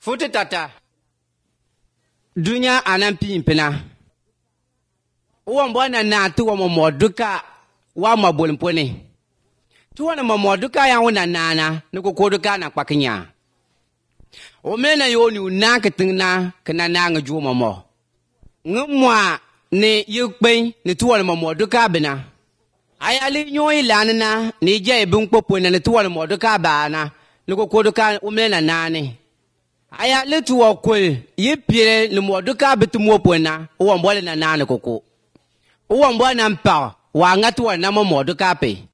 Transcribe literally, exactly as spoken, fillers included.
Futi tata. Dunya anampi impena. Uwa mbwana na tuwa mamoduka wa mabulimpone. Tuwa na mamoduka ya wana nana nukukoduka na kwa kenya. Omena yoni unanketina kana nanga juwa mamo. Ngumwa ne yukbeng ne tuwa na mamoduka bina. Ayali nyoi lanana ne jay bungpopo na ne tuwa na mamoduka bana nukukoduka umena nane. Aya letu wa kwe yipire le moduka bitu mopona uwa mbwale na nane koko uwa mbwa na mpa wa ngatu wa nama moduka pe